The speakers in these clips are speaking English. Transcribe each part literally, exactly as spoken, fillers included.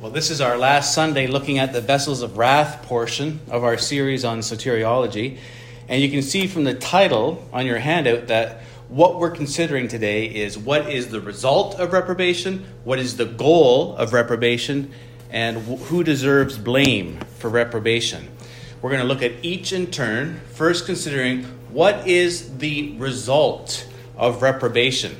Well, this is our last Sunday looking at the vessels of wrath portion of our series on soteriology. And you can see from the title on your handout that what we're considering today is what is the result of reprobation, what is the goal of reprobation, and who deserves blame for reprobation. We're going to look at each in turn, first considering what is the result of reprobation.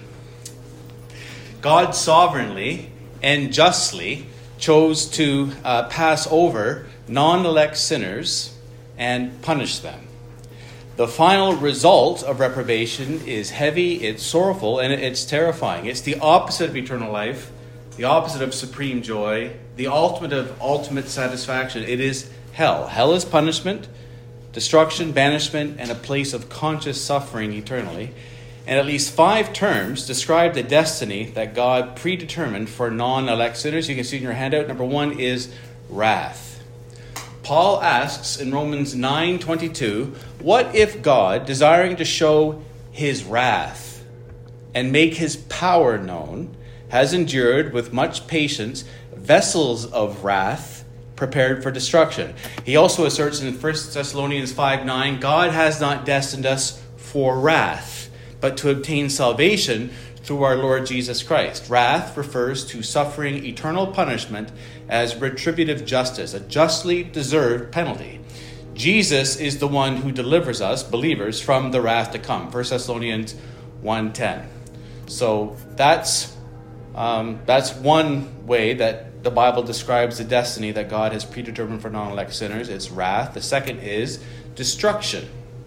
God sovereignly and justly chose to uh, pass over non-elect sinners and punish them. The final result of reprobation is heavy, it's sorrowful, and it's terrifying. It's the opposite of eternal life, the opposite of supreme joy, the ultimate of ultimate satisfaction. It is hell. Hell is punishment, destruction, banishment, and a place of conscious suffering eternally. And at least five terms describe the destiny that God predetermined for non-elect sinners. You can see in your handout. Number one is wrath. Paul asks in Romans nine twenty-two, what if God, desiring to show his wrath and make his power known, has endured with much patience vessels of wrath prepared for destruction? He also asserts in First Thessalonians five nine, God has not destined us for wrath, but to obtain salvation through our Lord Jesus Christ. Wrath refers to suffering eternal punishment as retributive justice, a justly deserved penalty. Jesus is the one who delivers us, believers, from the wrath to come. First Thessalonians one ten. So that's um, that's one way that the Bible describes the destiny that God has predetermined for non-elect sinners. It's wrath. The second is destruction.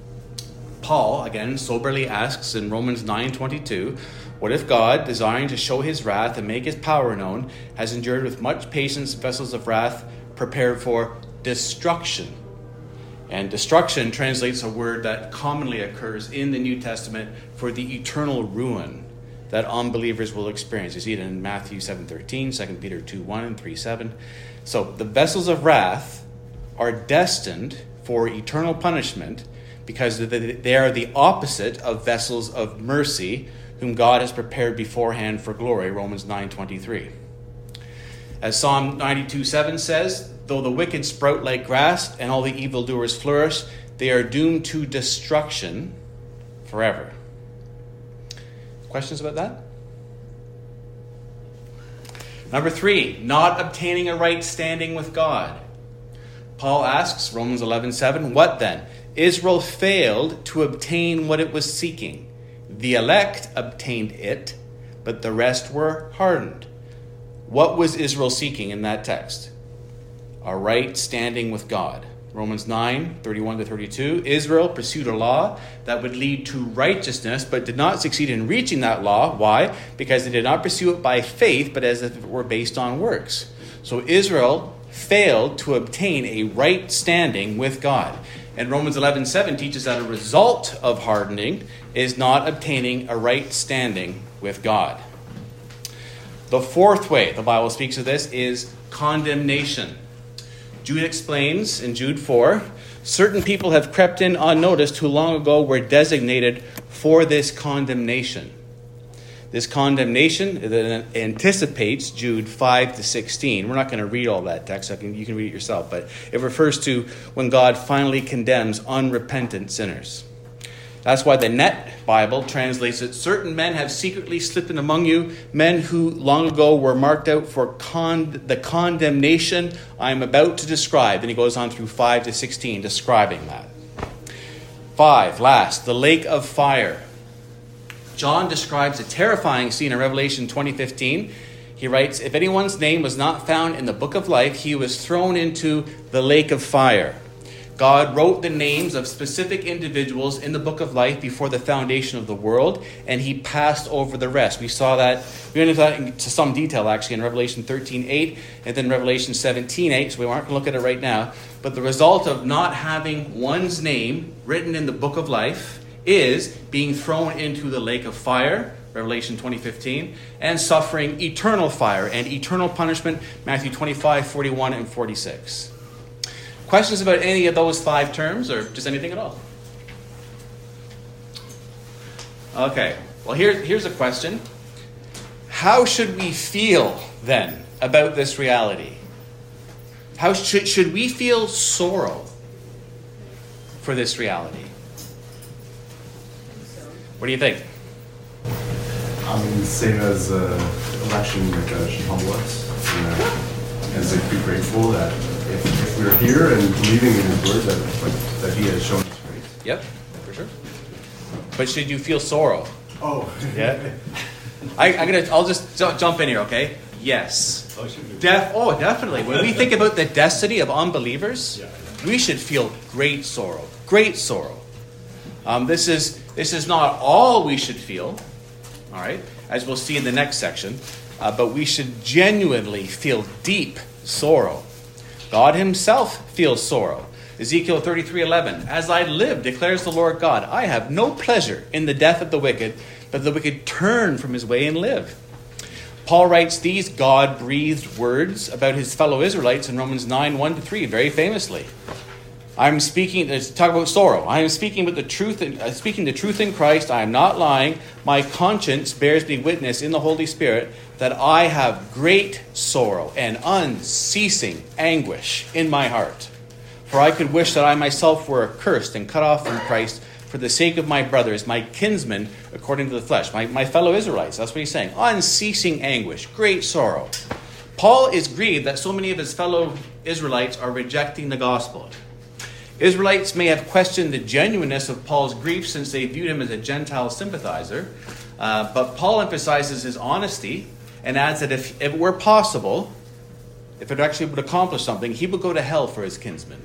Paul, again, soberly asks in Romans nine twenty-two, what if God, desiring to show his wrath and make his power known, has endured with much patience vessels of wrath prepared for destruction? And destruction translates a word that commonly occurs in the New Testament for the eternal ruin that unbelievers will experience. You see it in Matthew seven thirteen, Second Peter two one, and three seven. So the vessels of wrath are destined for eternal punishment because they are the opposite of vessels of mercy, whom God has prepared beforehand for glory, Romans nine twenty-three. As Psalm ninety-two seven says, though the wicked sprout like grass and all the evildoers flourish, they are doomed to destruction forever. Questions about that? Number three, not obtaining a right standing with God. Paul asks, Romans eleven seven, what then? Israel failed to obtain what it was seeking. The elect obtained it, but the rest were hardened. What was Israel seeking in that text? A right standing with God. Romans nine thirty-one to thirty-two. Israel pursued a law that would lead to righteousness, but did not succeed in reaching that law. Why? Because they did not pursue it by faith, but as if it were based on works. So Israel failed to obtain a right standing with God. And Romans eleven seven teaches that a result of hardening is not obtaining a right standing with God. The fourth way the Bible speaks of this is condemnation. Jude explains in Jude four, certain people have crept in unnoticed who long ago were designated for this condemnation. This condemnation anticipates Jude five to sixteen. We're not going to read all that text. I can, you can read it yourself. But it refers to when God finally condemns unrepentant sinners. That's why the Net Bible translates it, certain men have secretly slipped in among you, men who long ago were marked out for con- the condemnation I am about to describe. And he goes on through five to sixteen describing that. Five, last, the lake of fire. John describes a terrifying scene in Revelation twenty fifteen. He writes, if anyone's name was not found in the book of life, he was thrown into the lake of fire. God wrote the names of specific individuals in the book of life before the foundation of the world, and he passed over the rest. We saw that, we went into that into some detail actually in Revelation thirteen eight and then Revelation seventeen eight, so we aren't going to look at it right now. But the result of not having one's name written in the book of life is being thrown into the lake of fire, Revelation twenty fifteen, and suffering eternal fire and eternal punishment, Matthew twenty-five forty-one and forty-six. Questions about any of those five terms, or just anything at all? Okay, well here, here's a question. How should we feel then about this reality? How should, should we feel sorrow for this reality? What do you think? I mean, same as uh, election, like uh, should humble us, and, uh, and like be grateful that if, if we're here and believing in His word, that like, that He has shown us grace. Yep, for sure. But should you feel sorrow? Oh, yeah. I, I'm gonna. I'll just j- jump in here, okay? Yes. Oh, should we? Def- oh, definitely. When we think about the destiny of unbelievers, Yeah. we should feel great sorrow. Great sorrow. Um, this is this is not all we should feel. All right, as we'll see in the next section, uh, but we should genuinely feel deep sorrow. God Himself feels sorrow. Ezekiel thirty-three eleven. As I live, declares the Lord God, I have no pleasure in the death of the wicked, but the wicked turn from his way and live. Paul writes these God-breathed words about his fellow Israelites in Romans nine one to three, very famously. I'm speaking, let's talk about sorrow. I am speaking with the truth, in, uh, speaking the truth in Christ. I am not lying. My conscience bears me witness in the Holy Spirit that I have great sorrow and unceasing anguish in my heart. For I could wish that I myself were accursed and cut off from Christ for the sake of my brothers, my kinsmen, according to the flesh, my, my fellow Israelites. That's what he's saying. Unceasing anguish, great sorrow. Paul is grieved that so many of his fellow Israelites are rejecting the gospel. Israelites may have questioned the genuineness of Paul's grief since they viewed him as a Gentile sympathizer, uh, but Paul emphasizes his honesty and adds that if, if it were possible, if it actually would accomplish something, he would go to hell for his kinsmen.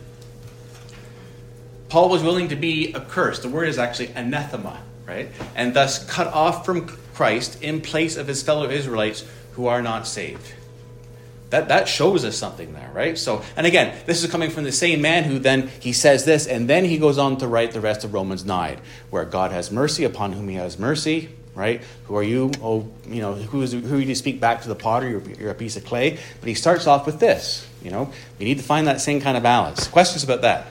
Paul was willing to be accursed. The word is actually anathema, right? And thus cut off from Christ in place of his fellow Israelites who are not saved. That that shows us something there, right? So, and again, this is coming from the same man who then, he says this, and then he goes on to write the rest of Romans nine, where God has mercy upon whom He has mercy, right? Who are you? Oh, you know, who is who are you to speak back to the potter? You're, you're a piece of clay. But he starts off with this, you know. We need to find that same kind of balance. Questions about that?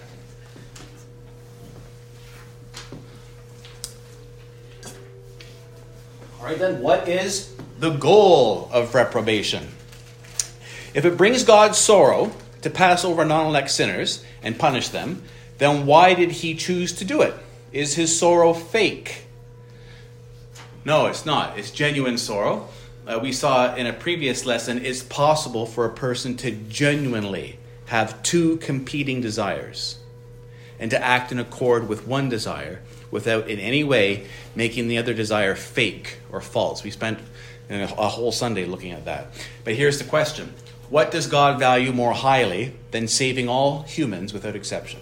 All right, then, what is the goal of reprobation? If it brings God sorrow to pass over non-elect sinners and punish them, then why did He choose to do it? Is His sorrow fake? No, it's not. It's genuine sorrow. Uh, we saw in a previous lesson, it's possible for a person to genuinely have two competing desires and to act in accord with one desire without in any way making the other desire fake or false. We spent a whole Sunday looking at that. But here's the question. What does God value more highly than saving all humans without exception?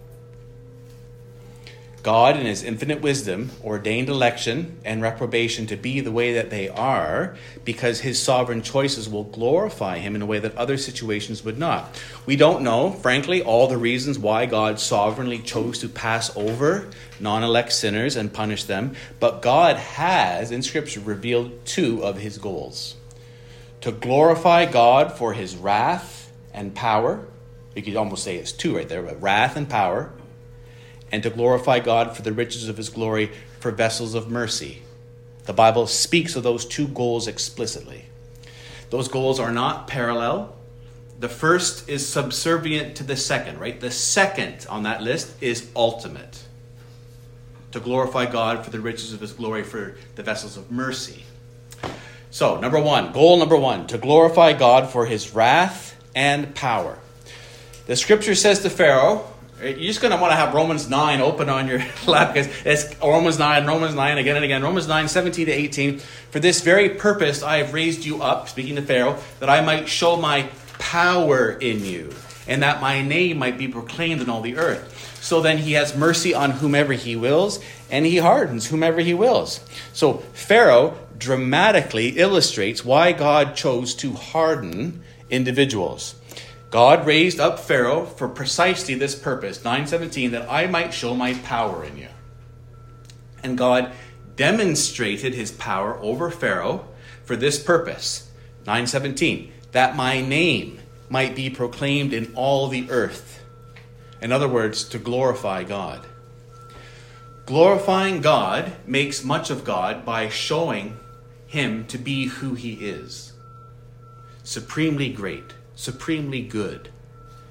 God, in His infinite wisdom, ordained election and reprobation to be the way that they are because His sovereign choices will glorify Him in a way that other situations would not. We don't know, frankly, all the reasons why God sovereignly chose to pass over non-elect sinners and punish them, but God has, in Scripture, revealed two of His goals. To glorify God for His wrath and power. You could almost say it's two right there, but wrath and power. And to glorify God for the riches of His glory for vessels of mercy. The Bible speaks of those two goals explicitly. Those goals are not parallel. The first is subservient to the second, right? The second on that list is ultimate. To glorify God for the riches of His glory for the vessels of mercy. So, number one, goal number one, to glorify God for His wrath and power. The Scripture says to Pharaoh, you're just going to want to have Romans nine open on your lap because it's Romans nine, Romans nine, again and again. Romans nine, seventeen to eighteen. For this very purpose I have raised you up, speaking to Pharaoh, that I might show my power in you, and that my name might be proclaimed in all the earth. So then He has mercy on whomever He wills, and He hardens whomever He wills. So Pharaoh dramatically illustrates why God chose to harden individuals. God raised up Pharaoh for precisely this purpose, nine seventeen, that I might show my power in you. And God demonstrated His power over Pharaoh for this purpose, nine seventeen, that my name might be proclaimed in all the earth. In other words, to glorify God. Glorifying God makes much of God by showing Him to be who He is. Supremely great, supremely good,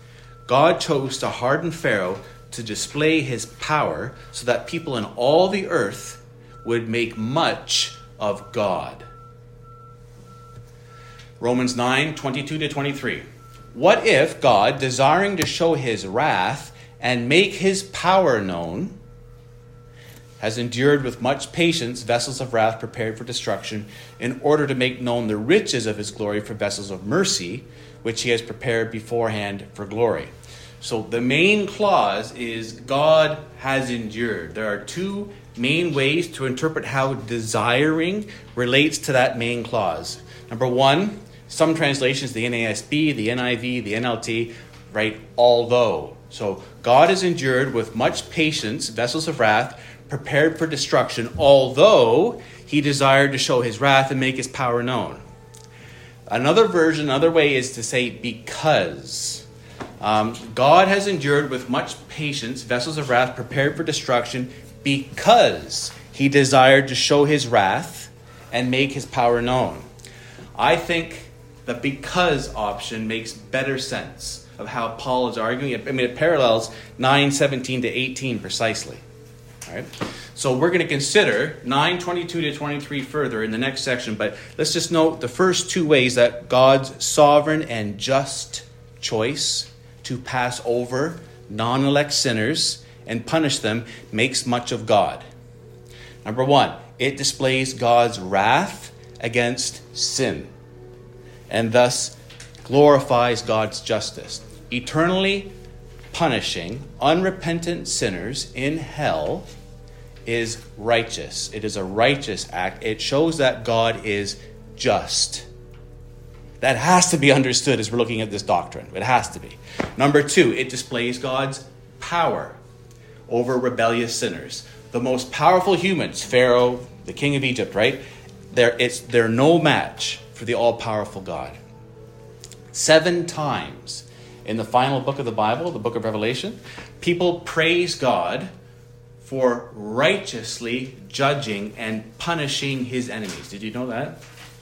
God chose to harden Pharaoh to display his power so that people in all the earth would make much of God. Romans nine, twenty-two to twenty-three. What if God, desiring to show his wrath and make his power known, has endured with much patience vessels of wrath prepared for destruction, in order to make known the riches of his glory for vessels of mercy, which he has prepared beforehand for glory? So the main clause is God has endured. There are two main ways to interpret how desiring relates to that main clause. Number one, some translations, the N A S B, the N I V, the N L T, write although. So God has endured with much patience vessels of wrath prepared for destruction, although he desired to show his wrath and make his power known. Another version, another way is to say because. Um, God has endured with much patience vessels of wrath prepared for destruction because he desired to show his wrath and make his power known. I think the because option makes better sense of how Paul is arguing. I mean, it parallels nine seventeen to eighteen precisely. All right. So we're going to consider nine twenty-two to twenty-three further in the next section, but let's just note the first two ways that God's sovereign and just choice to pass over non-elect sinners and punish them makes much of God. Number one, it displays God's wrath against sin and thus glorifies God's justice, eternally punishing unrepentant sinners in hell is righteous. It is a righteous act. It shows that God is just. That has to be understood as we're looking at this doctrine. It has to be. Number two, it displays God's power over rebellious sinners. The most powerful humans, Pharaoh, the king of Egypt, right? They're, it's, they're no match for the all-powerful God. Seven times in the final book of the Bible, the book of Revelation, people praise God for righteously judging and punishing his enemies. Did you know that?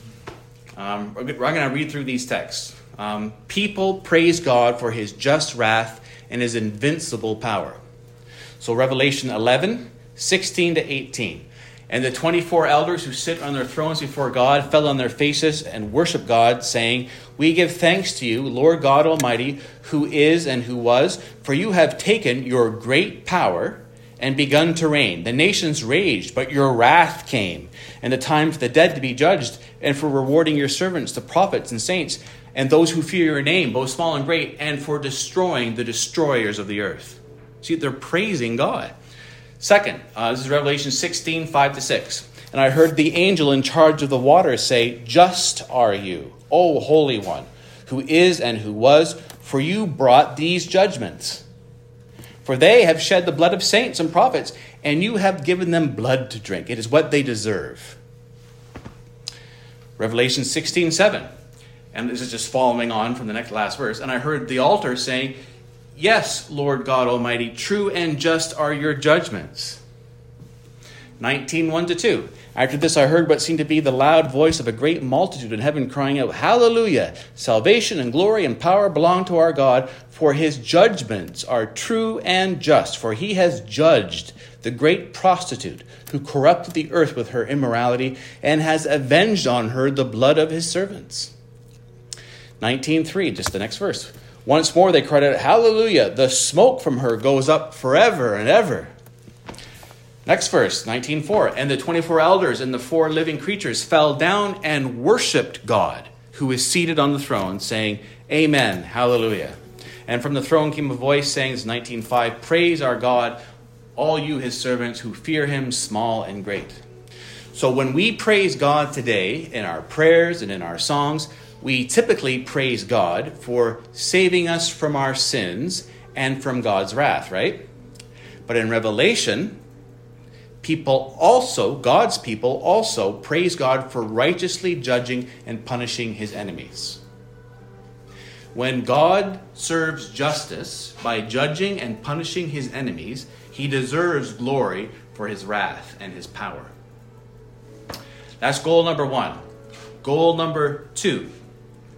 Um, we're going to read through these texts. Um, people praise God for his just wrath and his invincible power. So Revelation eleven, sixteen to eighteen. And the twenty-four elders who sit on their thrones before God fell on their faces and worship God, saying, "We give thanks to you, Lord God Almighty, who is and who was, for you have taken your great power and begun to reign. The nations raged, but your wrath came, and the time for the dead to be judged, and for rewarding your servants, the prophets and saints, and those who fear your name, both small and great, and for destroying the destroyers of the earth." See, they're praising God. Second, uh, this is Revelation sixteen, five to six. "And I heard the angel in charge of the waters say, 'Just are you, O Holy One, who is and who was, for you brought these judgments. For they have shed the blood of saints and prophets, and you have given them blood to drink. It is what they deserve.'" Revelation sixteen, seven. And this is just following on from the next last verse. "And I heard the altar saying, 'Yes, Lord God Almighty, true and just are your judgments.'" nineteen, one to two. "After this I heard what seemed to be the loud voice of a great multitude in heaven crying out, 'Hallelujah! Salvation and glory and power belong to our God, for his judgments are true and just. For he has judged the great prostitute who corrupted the earth with her immorality, and has avenged on her the blood of his servants.'" nineteen, three, just the next verse. "Once more they cried out, 'Hallelujah! The smoke from her goes up forever and ever.'" Next verse, nineteen, four. "And the twenty-four elders and the four living creatures fell down and worshipped God, who is seated on the throne, saying, 'Amen, hallelujah.' And from the throne came a voice saying," this is nineteen, five, "Praise our God, all you his servants who fear him, small and great." So when we praise God today in our prayers and in our songs, we typically praise God for saving us from our sins and from God's wrath, right? But in Revelation, people also, God's people also praise God for righteously judging and punishing his enemies. When God serves justice by judging and punishing his enemies, he deserves glory for his wrath and his power. That's goal number one. Goal number two.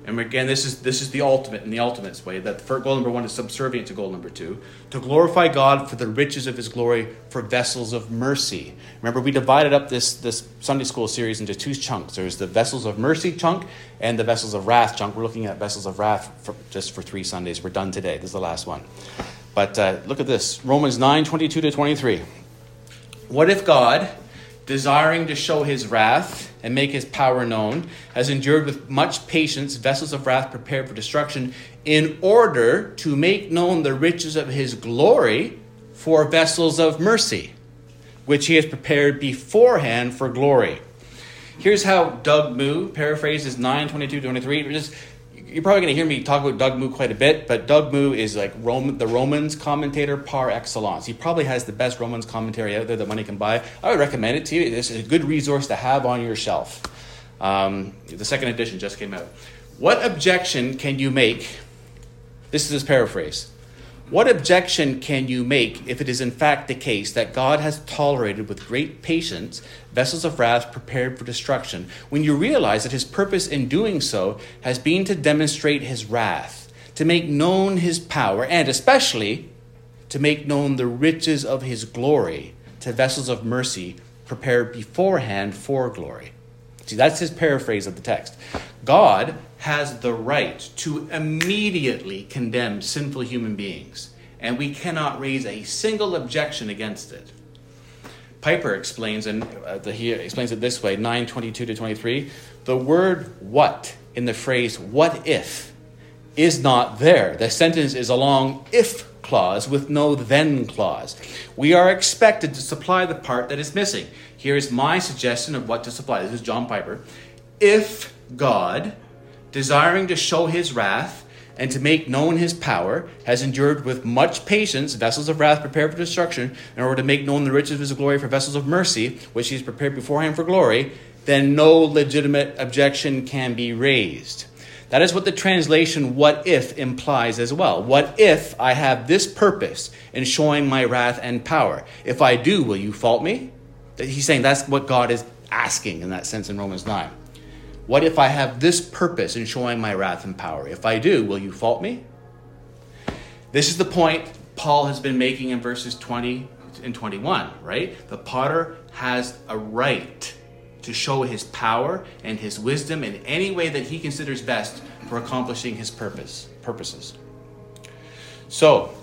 And again, this is this is the ultimate in the ultimate way, that for goal number one is subservient to goal number two. To glorify God for the riches of his glory for vessels of mercy. Remember, we divided up this, this Sunday school series into two chunks. There's the vessels of mercy chunk and the vessels of wrath chunk. We're looking at vessels of wrath for, just for three Sundays. We're done today. This is the last one. But uh, look at this. Romans nine, twenty-two to twenty-three. What if God, desiring to show his wrath and make his power known, has endured with much patience vessels of wrath prepared for destruction, in order to make known the riches of his glory for vessels of mercy, which he has prepared beforehand for glory? Here's how Doug Moo paraphrases nine, twenty-two to twenty-three. Just, you're probably going to hear me talk about Doug Moo quite a bit, but Doug Moo is like Roman, the Romans commentator par excellence. He probably has the best Romans commentary out there that money can buy. I would recommend it to you. This is a good resource to have on your shelf. Um, the second edition just came out. What objection can you make? This is his paraphrase. What objection can you make if it is in fact the case that God has tolerated with great patience vessels of wrath prepared for destruction, when you realize that his purpose in doing so has been to demonstrate his wrath, to make known his power, and especially to make known the riches of his glory to vessels of mercy prepared beforehand for glory? See, that's his paraphrase of the text. God has the right to immediately condemn sinful human beings, and we cannot raise a single objection against it. Piper explains, and uh, the, he explains it this way, nine, twenty-two to twenty-three. The word what in the phrase what if is not there. The sentence is a long if clause with no then clause. We are expected to supply the part that is missing. Here is my suggestion of what to supply. This is John Piper. If God, desiring to show his wrath and to make known his power, has endured with much patience vessels of wrath prepared for destruction, in order to make known the riches of his glory for vessels of mercy, which he has prepared beforehand for glory, then no legitimate objection can be raised. That is what the translation what if implies as well. What if I have this purpose in showing my wrath and power? If I do, will you fault me? He's saying that's what God is asking in that sense in Romans nine. What if I have this purpose in showing my wrath and power? If I do, will you fault me? This is the point Paul has been making in verses twenty and twenty-one, right? The potter has a right to show his power and his wisdom in any way that he considers best for accomplishing his purpose purposes. So,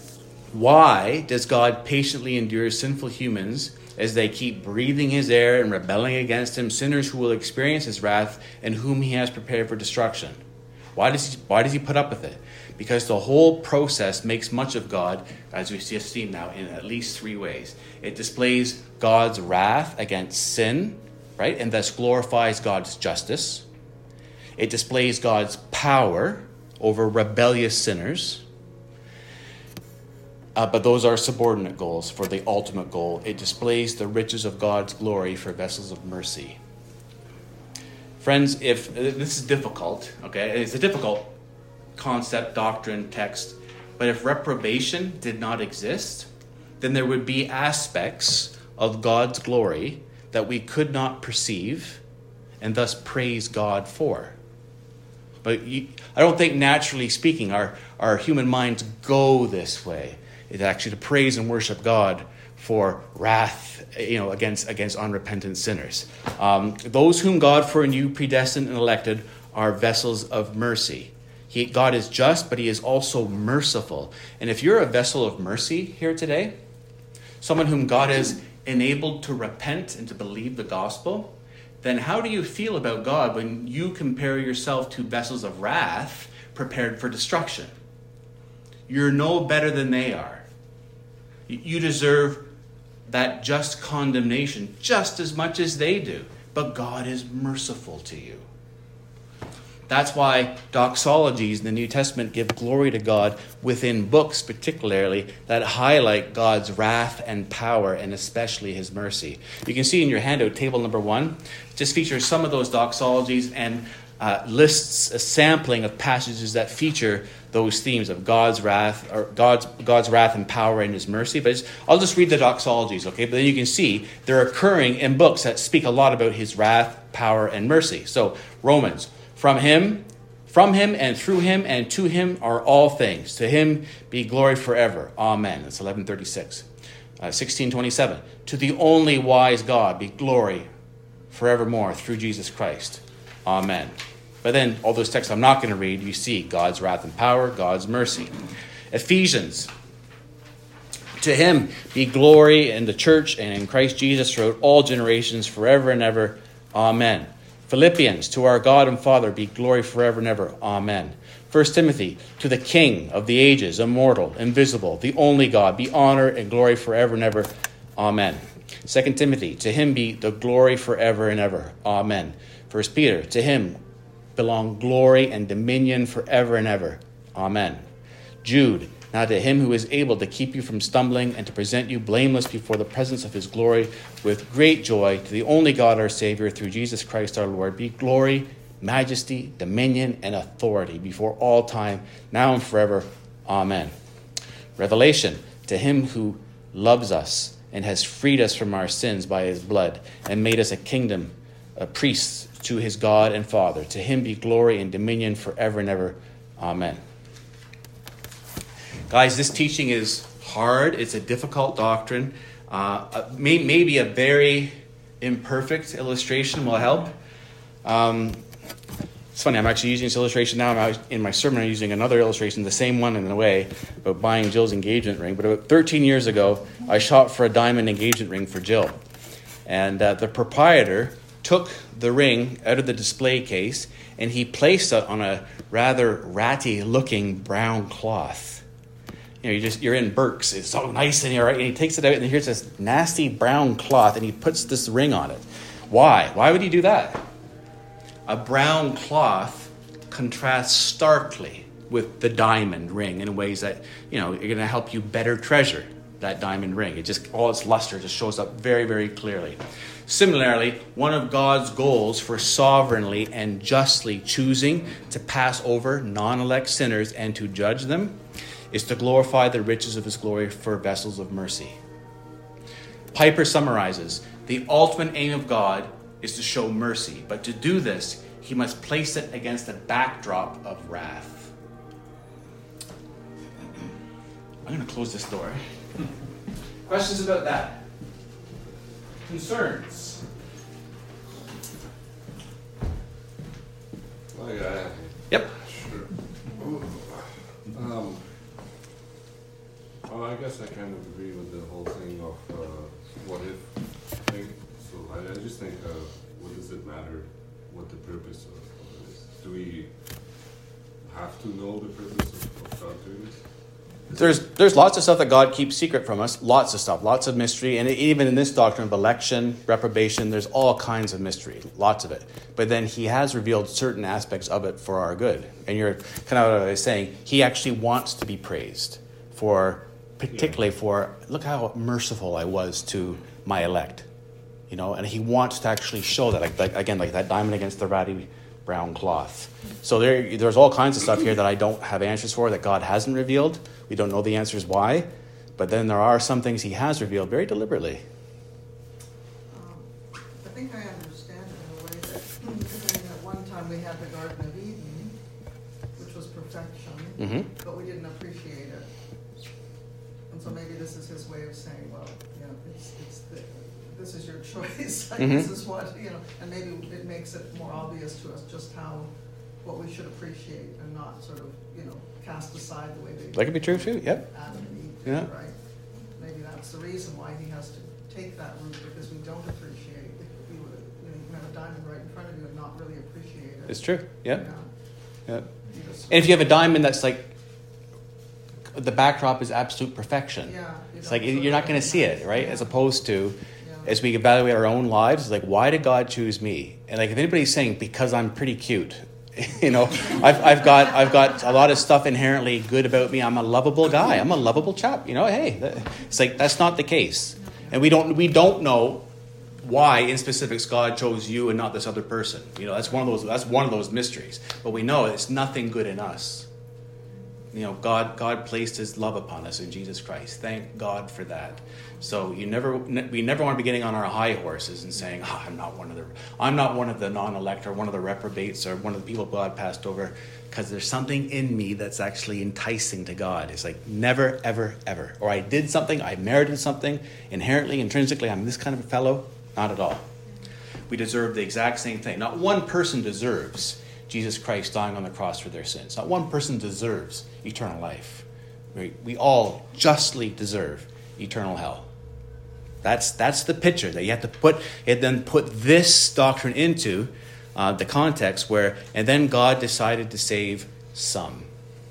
why does God patiently endure sinful humans as they keep breathing his air and rebelling against him, sinners who will experience his wrath and whom he has prepared for destruction? Why does he, why does he put up with it? Because the whole process makes much of God, as we've just seen now, in at least three ways. It displays God's wrath against sin, right, and thus glorifies God's justice. It displays God's power over rebellious sinners. Uh, but those are subordinate goals for the ultimate goal. It displays the riches of God's glory for vessels of mercy. Friends, if this is difficult, okay, it's a difficult concept, doctrine, text, but if reprobation did not exist, then there would be aspects of God's glory that we could not perceive and thus praise God for. But you, I don't think, naturally speaking, our, our human minds go this way. It's actually to praise and worship God for wrath, you know, against against unrepentant sinners. Um, those whom God foreknew, predestined, and elected are vessels of mercy. He, God is just, but he is also merciful. And if you're a vessel of mercy here today, someone whom God has enabled to repent and to believe the gospel, then how do you feel about God when you compare yourself to vessels of wrath prepared for destruction? You're no better than they are. You deserve that just condemnation just as much as they do. But God is merciful to you. That's why doxologies in the New Testament give glory to God within books particularly that highlight God's wrath and power and especially his mercy. You can see in your handout, table number one, just features some of those doxologies and uh, lists a sampling of passages that feature those themes of God's wrath, or God's God's wrath and power and his mercy. But just, I'll just read the doxologies, okay? But then you can see they're occurring in books that speak a lot about his wrath, power, and mercy. So Romans, from him, From him and through him and to him are all things. To him be glory forever. Amen. That's eleven thirty-six. Uh, sixteen twenty-seven. To the only wise God be glory forevermore through Jesus Christ. Amen. But then all those texts I'm not going to read, you see God's wrath and power, God's mercy. Ephesians. To him be glory in the church and in Christ Jesus throughout all generations, forever and ever. Amen. Philippians. To our God and Father be glory forever and ever. Amen. First Timothy. To the King of the ages, immortal, invisible, the only God, be honor and glory forever and ever. Amen. Second Timothy. To him be the glory forever and ever. Amen. First Peter. To him belong glory and dominion forever and ever. Amen. Jude. Now to him who is able to keep you from stumbling and to present you blameless before the presence of his glory with great joy, to the only God our Savior, through Jesus Christ our Lord, be glory, majesty, dominion, and authority before all time, now and forever. Amen. Revelation. To him who loves us and has freed us from our sins by his blood and made us a kingdom, a priests to his God and Father. To him be glory and dominion forever and ever. Amen. Guys, this teaching is hard. It's a difficult doctrine. Uh, may, maybe a very imperfect illustration will help. Um, it's funny, I'm actually using this illustration now. I'm in my sermon, I'm using another illustration, the same one in a way, about buying Jill's engagement ring. But about thirteen years ago, I shot for a diamond engagement ring for Jill. And uh, the proprietor took the ring out of the display case and he placed it on a rather ratty-looking brown cloth. You know, you just, you're in Burke's. It's so nice in here, right? And he takes it out, and here's this nasty brown cloth, and he puts this ring on it. Why? Why would he do that? A brown cloth contrasts starkly with the diamond ring in ways that, you know, are going to help you better treasure that diamond ring. It just, all its luster just shows up very, very clearly. Similarly, one of God's goals for sovereignly and justly choosing to pass over non-elect sinners and to judge them is to glorify the riches of his glory for vessels of mercy. Piper summarizes, the ultimate aim of God is to show mercy, but to do this, he must place it against a backdrop of wrath. I'm going to close this door. Questions about that? Concerns? Oh, yeah. Yep. Sure. Um, well, I guess I kind of agree with the whole thing of uh, what if thing. So I, I just think, uh, what does it matter what the purpose of, of it is? Do we have to know the purpose of, of God doing this? There's there's lots of stuff that God keeps secret from us. Lots of stuff. Lots of mystery. And even in this doctrine of election, reprobation, there's all kinds of mystery. Lots of it. But then he has revealed certain aspects of it for our good. And you're kind of what I was saying. He actually wants to be praised for, particularly for, look how merciful I was to my elect. You know, and he wants to actually show that. Like, like again, like that diamond against the ratty brown cloth. So there, there's all kinds of stuff here that I don't have answers for, that God hasn't revealed. We don't know the answers why. But then there are some things he has revealed very deliberately. Um, I think I understand it in a way that, I mean, at one time we had the Garden of Eden, which was perfection, Mm-hmm. but we didn't appreciate it. And so maybe this is his way of saying, well, you know, it's, it's the, this is your choice. Like, Mm-hmm. This is what, you know, and maybe it makes it more obvious to us just how, what we should appreciate and not sort of, you know, cast aside the way they That could be true too, yep. Adam and Eve did, Yeah. right? Maybe that's the reason why he has to take that route, because we don't appreciate, if we would, you know, you can have a diamond right in front of you and not really appreciate it. It's true, yeah. Yeah. yeah. You just- And if you have a diamond that's like, the backdrop is absolute perfection. Yeah. you It's don't like, sort you're of not going to see it, recognize- right? yeah, As opposed to, yeah. as we evaluate our own lives, it's like, why did God choose me? And like, if anybody's saying, because I'm pretty cute, you know, I've, I've got I've got a lot of stuff inherently good about me. I'm a lovable guy. I'm a lovable chap. You know, hey, that, it's like, that's not the case. And we don't we don't know why in specifics God chose you and not this other person. You know, that's one of those that's one of those mysteries. But we know it's nothing good in us. you know, God God placed his love upon us in Jesus Christ. Thank God for that. So you never we never want to be getting on our high horses and saying, oh, I'm not one of the I'm not one of the non-elect or one of the reprobates or one of the people God passed over, because there's something in me that's actually enticing to God. It's like never, ever, ever. Or I did something, I merited something, inherently, intrinsically, I'm this kind of a fellow. Not at all. We deserve the exact same thing. Not one person deserves Jesus Christ dying on the cross for their sins. Not one person deserves eternal life. We, we all justly deserve eternal hell. That's that's the picture that you have to put, and then put this doctrine into uh, the context where, and then God decided to save some.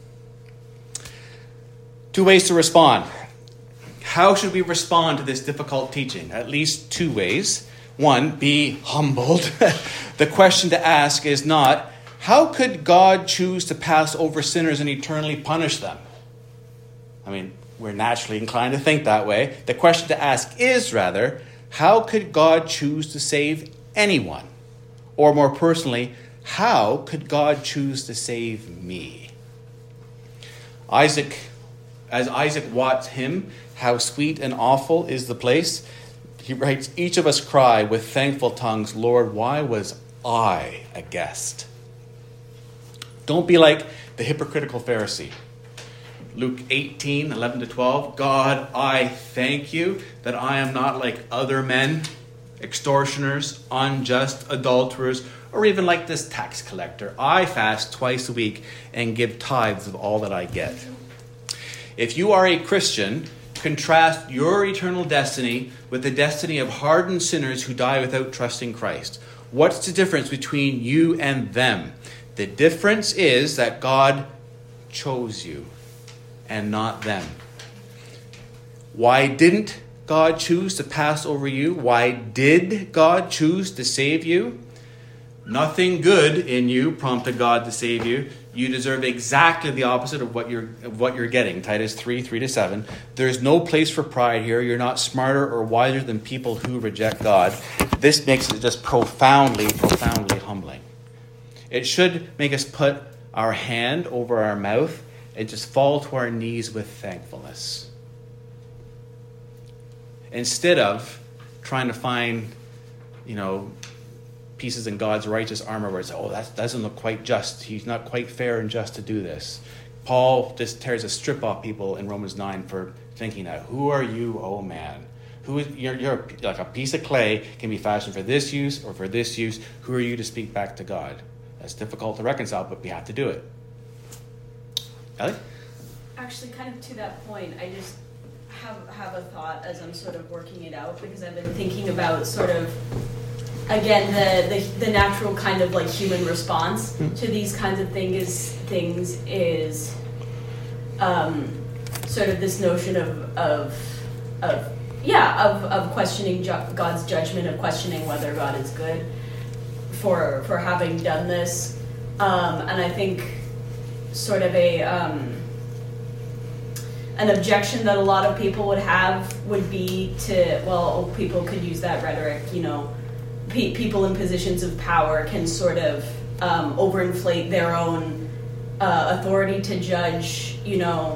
Two ways to respond. How should we respond to this difficult teaching? At least two ways. One, be humbled. The question to ask is not, how could God choose to pass over sinners and eternally punish them? I mean, we're naturally inclined to think that way. The question to ask is, rather, how could God choose to save anyone? Or more personally, how could God choose to save me? Isaac, as Isaac Watts' hymn, How Sweet and Awful is the Place, he writes, each of us cry with thankful tongues, Lord, why was I a guest? Don't be like the hypocritical Pharisee. Luke eighteen, eleven to twelve, God, I thank you that I am not like other men, extortioners, unjust, adulterers, or even like this tax collector. I fast twice a week and give tithes of all that I get. If you are a Christian, contrast your eternal destiny with the destiny of hardened sinners who die without trusting Christ. What's the difference between you and them? The difference is that God chose you and not them. Why didn't God choose to pass over you? Why did God choose to save you? Nothing good in you prompted God to save you. You deserve exactly the opposite of what you're of what you're getting. Titus three, three to seven. There's no place for pride here. You're not smarter or wiser than people who reject God. This makes it just profoundly, profoundly humbling. It should make us put our hand over our mouth and just fall to our knees with thankfulness. Instead of trying to find, you know, pieces in God's righteous armor where it's, oh, that doesn't look quite just. He's not quite fair and just to do this. Paul just tears a strip off people in Romans nine for thinking that. Who are you, oh man? Who is, you're, you're like a piece of clay, can be fashioned for this use or for this use. Who are you to speak back to God? That's difficult to reconcile, but we have to do it. Ellie? Actually, kind of to that point, I just have have a thought as I'm sort of working it out, because I've been thinking about sort of, again, the, the, the natural kind of like human response mm. to these kinds of thing is, things is um, sort of this notion of, of, of yeah, of, of questioning ju- God's judgment, of questioning whether God is good for for having done this. Um, and I think sort of a um, an objection that a lot of people would have would be to, well, people could use that rhetoric, you know, pe- people in positions of power can sort of um, overinflate their own uh, authority to judge, you know,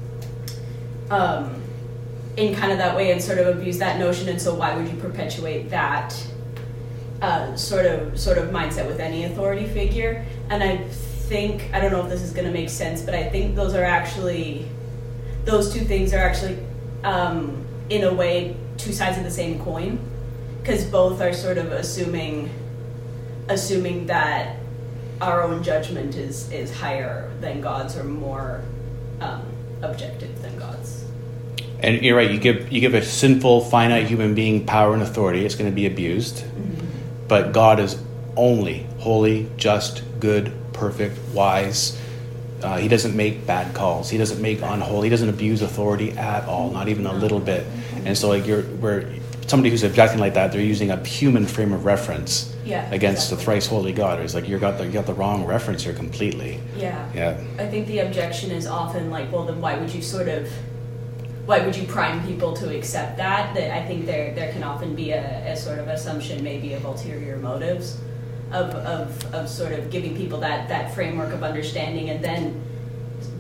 um, in kind of that way, and sort of abuse that notion. And so why would you perpetuate that uh, sort of sort of mindset with any authority figure? And I think, I don't know if this is going to make sense, but I think those are actually, those two things are actually, um, in a way, two sides of the same coin, because both are sort of assuming, assuming that our own judgment is, is higher than God's, or more um, objective than God's. And you're right, you give you give a sinful, finite human being power and authority, it's going to be abused. Mm-hmm. But God is only holy, just, good, perfect, wise. Uh, he doesn't make bad calls. He doesn't make unholy. He doesn't abuse authority at all, not even a little bit. And so, like, you're where somebody who's objecting like that, they're using a human frame of reference yeah, against exactly. the thrice holy God. It's like you got the you got the wrong reference here completely. Yeah. Yeah. I think the objection is often like, well, then why would you sort of, why would you prime people to accept that? That I think there there can often be a, a sort of assumption, maybe, of ulterior motives. Of, of of sort of giving people that, that framework of understanding, and then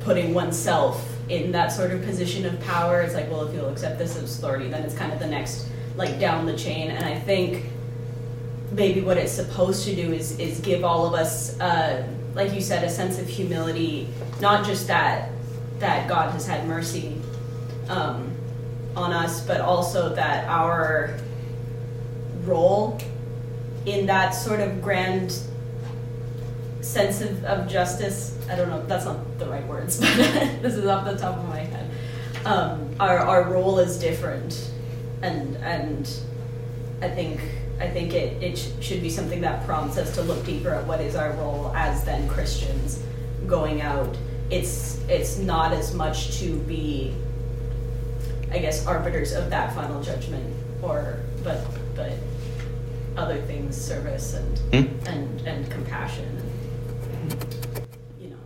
putting oneself in that sort of position of power. It's like, well, if you'll accept this as authority, then it's kind of the next, like, down the chain. And I think maybe what it's supposed to do is is give all of us, uh, like you said, a sense of humility, not just that that God has had mercy um, on us, but also that our role in that sort of grand sense of, of justice, I don't know, that's not the right words, but this is off the top of my head. Um, our our role is different, and and I think I think it, it sh- should be something that prompts us to look deeper at what is our role as then Christians going out. It's it's not as much to be, I guess, arbiters of that final judgment, or but but other things, service and Hmm? and and compassion, and, you know,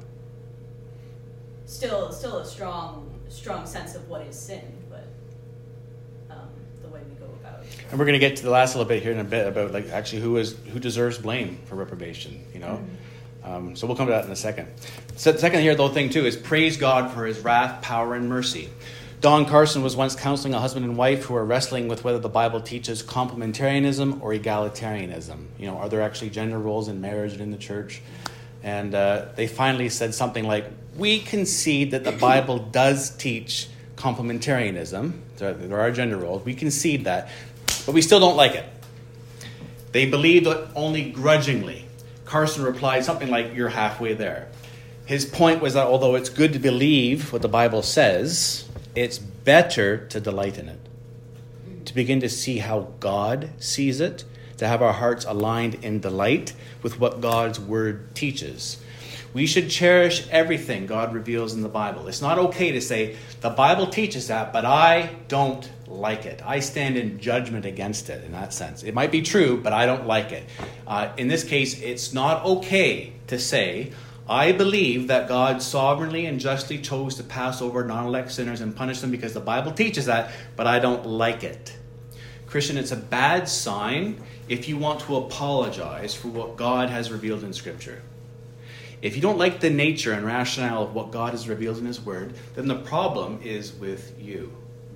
still still a strong strong sense of what is sin, but um, the way we go about it. And we're going to get to the last little bit here in a bit about, like, actually who is who deserves blame for reprobation, you know? Mm-hmm. Um, so we'll come to that in a second. So the second here, though, thing, too, is praise God for his wrath, power, and mercy. Don Carson was once counseling a husband and wife who were wrestling with whether the Bible teaches complementarianism or egalitarianism. You know, are there actually gender roles in marriage and in the church? And uh, they finally said something like, we concede that the Bible does teach complementarianism. There, there are gender roles. We concede that, but we still don't like it. They believed it only grudgingly. Carson replied something like, you're halfway there. His point was that although it's good to believe what the Bible says, it's better to delight in it, to begin to see how God sees it, to have our hearts aligned in delight with what God's word teaches. We should cherish everything God reveals in the Bible. It's not okay to say, the Bible teaches that, but I don't like it. I stand in judgment against it in that sense. It might be true, but I don't like it. Uh, in this case, it's not okay to say, I believe that God sovereignly and justly chose to pass over non-elect sinners and punish them because the Bible teaches that, but I don't like it. Christian, it's a bad sign if you want to apologize for what God has revealed in Scripture. If you don't like the nature and rationale of what God has revealed in his word, then the problem is with you.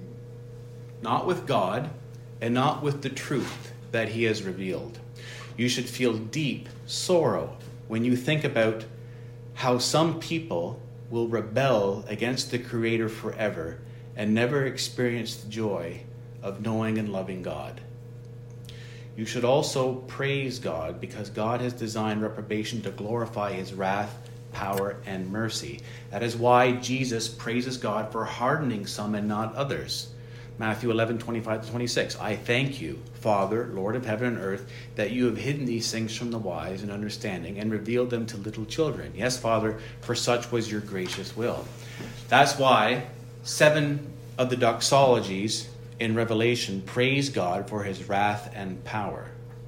Not with God, and not with the truth that he has revealed. You should feel deep sorrow when you think about how some people will rebel against the Creator forever and never experience the joy of knowing and loving God. You should also praise God because God has designed reprobation to glorify his wrath, power, and mercy. That is why Jesus praises God for hardening some and not others. Matthew eleven, twenty-five to twenty-six. I thank you, Father, Lord of heaven and earth, that you have hidden these things from the wise and understanding and revealed them to little children. Yes, Father, for such was your gracious will. That's why seven of the doxologies in Revelation praise God for his wrath and power.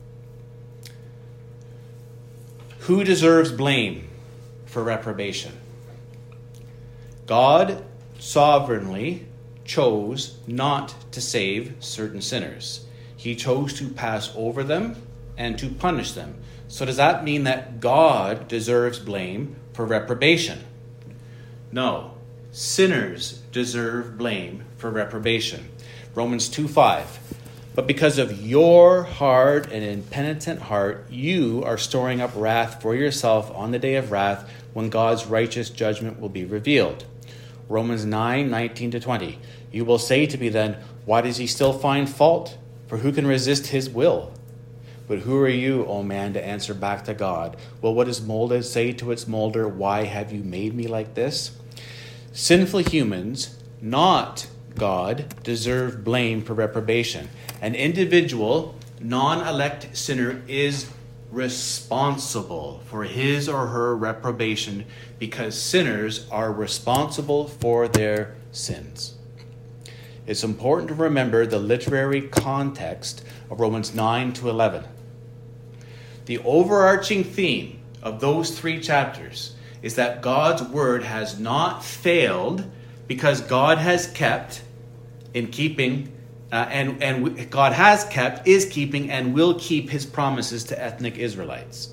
Who deserves blame for reprobation? God sovereignly chose not to save certain sinners. He chose to pass over them and to punish them. So does that mean that God deserves blame for reprobation? No. Sinners deserve blame for reprobation. Romans two five. But because of your hard and impenitent heart, you are storing up wrath for yourself on the day of wrath when God's righteous judgment will be revealed. Romans nine nineteen to twenty. You will say to me then, why does he still find fault? For who can resist his will? But who are you, O man, to answer back to God? Will what is molded say to its molder, why have you made me like this? Sinful humans, not God, deserve blame for reprobation. An individual, non-elect sinner is responsible for his or her reprobation because sinners are responsible for their sins. It's important to remember the literary context of Romans nine to eleven. The overarching theme of those three chapters is that God's word has not failed because God has kept in keeping Uh, and, and God has kept, is keeping, and will keep his promises to ethnic Israelites.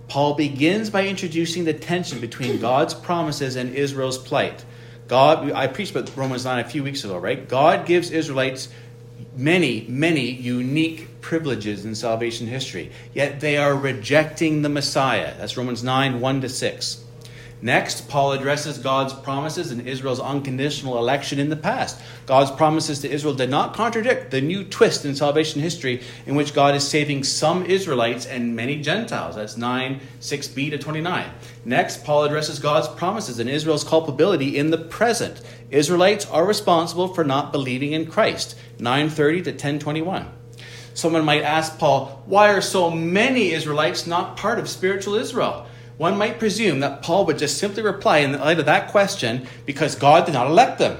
Paul begins by introducing the tension between God's promises and Israel's plight. God, I preached about Romans nine a few weeks ago, right? God gives Israelites many, many unique privileges in salvation history, yet they are rejecting the Messiah. That's Romans nine, one to six. Next, Paul addresses God's promises and Israel's unconditional election in the past. God's promises to Israel did not contradict the new twist in salvation history in which God is saving some Israelites and many Gentiles. That's nine, six b to twenty-nine. Next, Paul addresses God's promises and Israel's culpability in the present. Israelites are responsible for not believing in Christ. nine thirty to ten twenty-one. Someone might ask Paul, why are so many Israelites not part of spiritual Israel? One might presume that Paul would just simply reply in light of that question, because God did not elect them.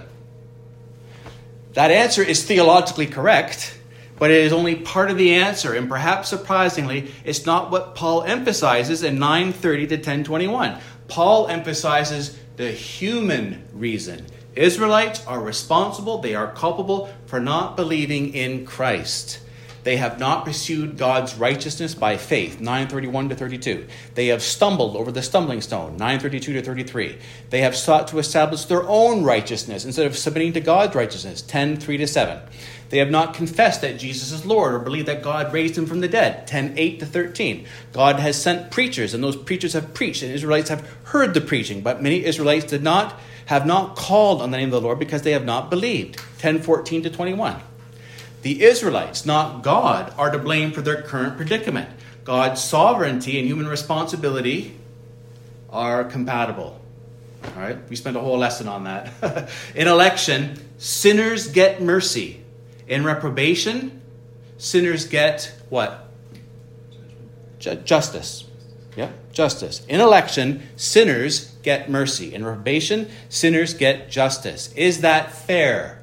That answer is theologically correct, but it is only part of the answer, and perhaps surprisingly, it's not what Paul emphasizes in nine thirty to ten twenty-one. Paul emphasizes the human reason. Israelites are responsible, they are culpable for not believing in Christ. They have not pursued God's righteousness by faith, nine thirty-one to thirty-two. They have stumbled over the stumbling stone, nine thirty-two to thirty-three. They have sought to establish their own righteousness instead of submitting to God's righteousness, ten three to seven. They have not confessed that Jesus is Lord or believed that God raised him from the dead, ten eight to thirteen. God has sent preachers, and those preachers have preached, and Israelites have heard the preaching, but many Israelites did not have not called on the name of the Lord because they have not believed, ten fourteen to twenty-one. The Israelites, not God, are to blame for their current predicament. God's sovereignty and human responsibility are compatible. All right, we spent a whole lesson on that. In election, sinners get mercy. In reprobation, sinners get what? Ju- justice. Yeah, justice. In election, sinners get mercy. In reprobation, sinners get justice. Is that fair?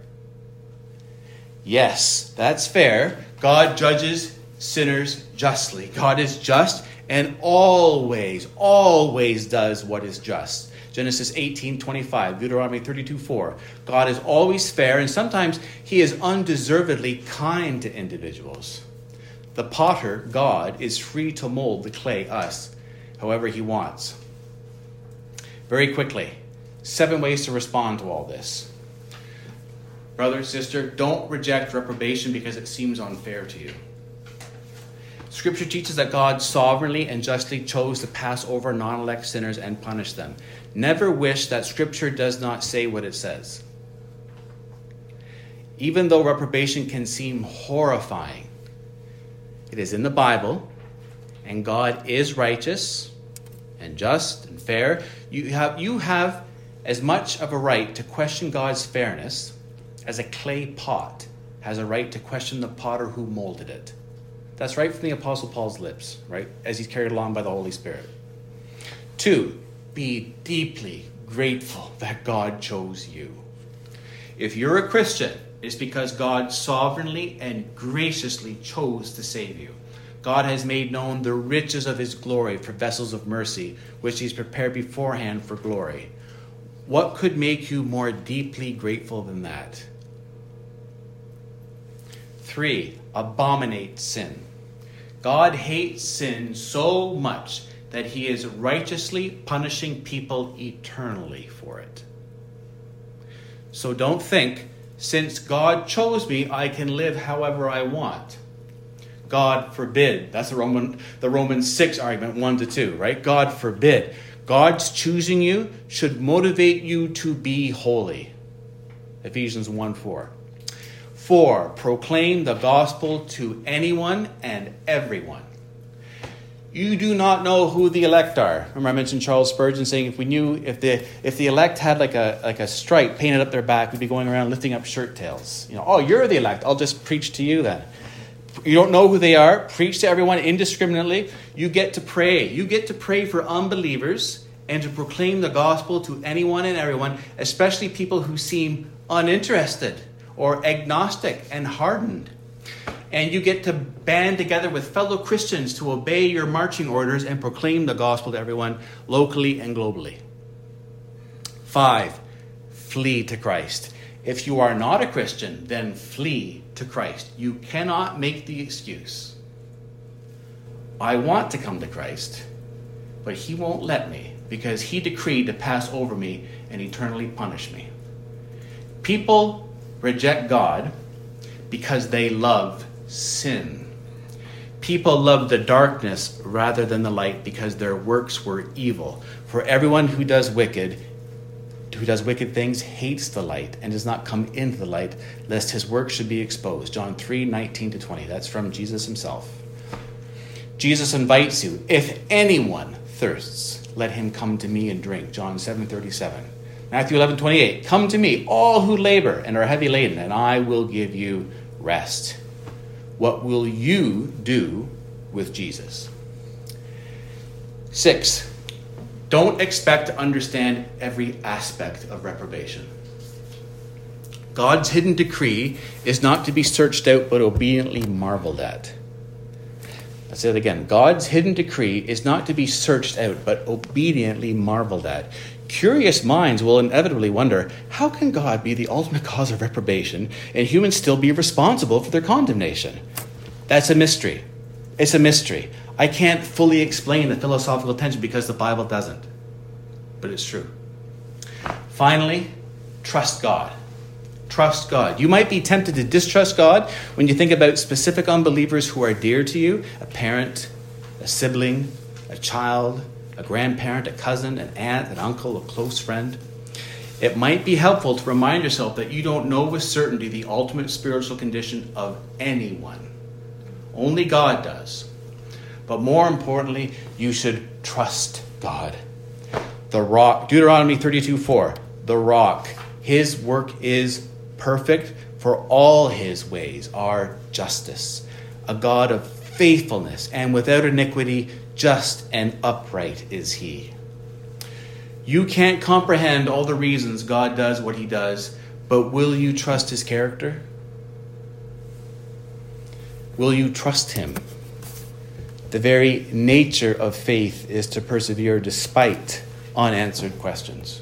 Yes, that's fair. God judges sinners justly. God is just and always, always does what is just. Genesis eighteen twenty-five, Deuteronomy thirty-two four. God is always fair, and sometimes he is undeservedly kind to individuals. The potter, God, is free to mold the clay, us, however he wants. Very quickly, seven ways to respond to all this. Brother, sister, don't reject reprobation because it seems unfair to you. Scripture teaches that God sovereignly and justly chose to pass over non-elect sinners and punish them. Never wish that Scripture does not say what it says. Even though reprobation can seem horrifying, it is in the Bible, and God is righteous and just and fair. You have, you have as much of a right to question God's fairness as a clay pot has a right to question the potter who molded it. That's right from the Apostle Paul's lips, right? As he's carried along by the Holy Spirit. Two, be deeply grateful that God chose you. If you're a Christian, it's because God sovereignly and graciously chose to save you. God has made known the riches of his glory for vessels of mercy, which he's prepared beforehand for glory. What could make you more deeply grateful than that? Three, abominate sin. God hates sin so much that he is righteously punishing people eternally for it. So don't think, since God chose me, I can live however I want. God forbid. That's the Roman, the Romans six argument, one to two, right? God forbid. God's choosing you should motivate you to be holy. Ephesians one four. Four, proclaim the gospel to anyone and everyone. You do not know who the elect are. Remember I mentioned Charles Spurgeon saying if we knew, if the if the elect had like a like a stripe painted up their back, we'd be going around lifting up shirt tails. You know, oh, you're the elect. I'll just preach to you then. You don't know who they are. Preach to everyone indiscriminately. You get to pray. You get to pray for unbelievers and to proclaim the gospel to anyone and everyone, especially people who seem uninterested or agnostic and hardened. And you get to band together with fellow Christians to obey your marching orders and proclaim the gospel to everyone locally and globally. Five, flee to Christ. If you are not a Christian, then flee to Christ. You cannot make the excuse, I want to come to Christ, but he won't let me because he decreed to pass over me and eternally punish me. People reject God because they love sin. People love the darkness rather than the light because their works were evil. For everyone who does wicked, who does wicked things hates the light and does not come into the light, lest his work should be exposed. John three, nineteen to twenty. That's from Jesus himself. Jesus invites you, if anyone thirsts, let him come to me and drink. John seven, thirty-seven. Matthew eleven, twenty-eight. Come to me, all who labor and are heavy laden, and I will give you rest. What will you do with Jesus? Six, don't expect to understand every aspect of reprobation. God's hidden decree is not to be searched out but obediently marveled at. I'll say it again. God's hidden decree is not to be searched out but obediently marveled at. Curious minds will inevitably wonder, how can God be the ultimate cause of reprobation and humans still be responsible for their condemnation? That's a mystery. It's a mystery. I can't fully explain the philosophical tension because the Bible doesn't. But it's true. Finally, trust God. Trust God. You might be tempted to distrust God when you think about specific unbelievers who are dear to you, a parent, a sibling, a child, a grandparent, a cousin, an aunt, an uncle, a close friend. It might be helpful to remind yourself that you don't know with certainty the ultimate spiritual condition of anyone. Only God does. But more importantly, you should trust God. The rock, Deuteronomy thirty-two four, the rock, his work is perfect, for all his ways are justice. A God of faithfulness and without iniquity, just and upright is he. You can't comprehend all the reasons God does what he does, but will you trust his character? Will you trust him? The very nature of faith is to persevere despite unanswered questions.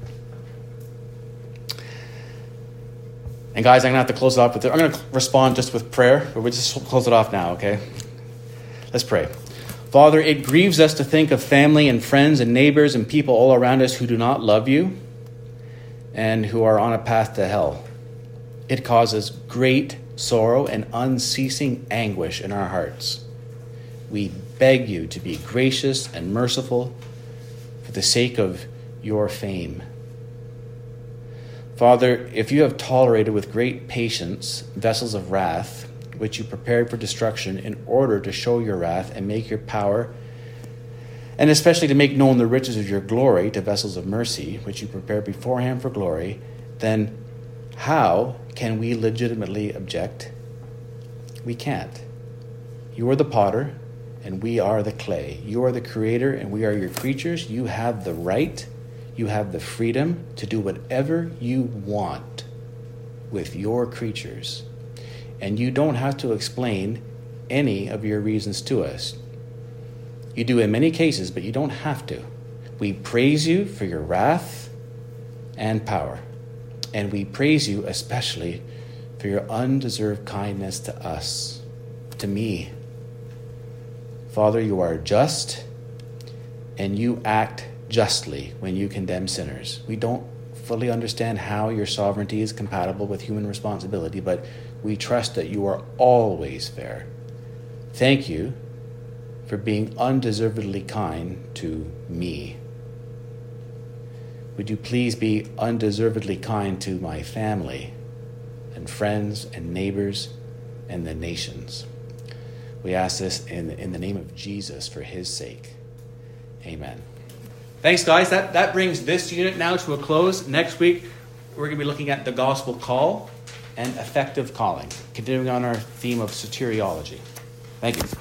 And guys, I'm going to have to close it off with it. I'm going to respond just with prayer, but we'll just close it off now, okay? Let's pray. Father, it grieves us to think of family and friends and neighbors and people all around us who do not love you and who are on a path to hell. It causes great sorrow and unceasing anguish in our hearts. We beg you to be gracious and merciful for the sake of your fame. Father, if you have tolerated with great patience vessels of wrath, which you prepared for destruction in order to show your wrath and make your power, and especially to make known the riches of your glory to vessels of mercy, which you prepared beforehand for glory, then how can we legitimately object? We can't. You are the potter, and we are the clay. You are the creator, and we are your creatures. You have the right, you have the freedom to do whatever you want with your creatures. And you don't have to explain any of your reasons to us. You do in many cases, but you don't have to. We praise you for your wrath and power. And we praise you especially for your undeserved kindness to us, to me. Father, you are just, and you act justly when you condemn sinners. We don't fully understand how your sovereignty is compatible with human responsibility, but we trust that you are always fair. Thank you for being undeservedly kind to me. Would you please be undeservedly kind to my family and friends and neighbors and the nations? We ask this in, in the name of Jesus for his sake. Amen. Thanks, guys. That, that brings this unit now to a close. Next week, we're going to be looking at the gospel call and effective calling, continuing on our theme of soteriology. Thank you.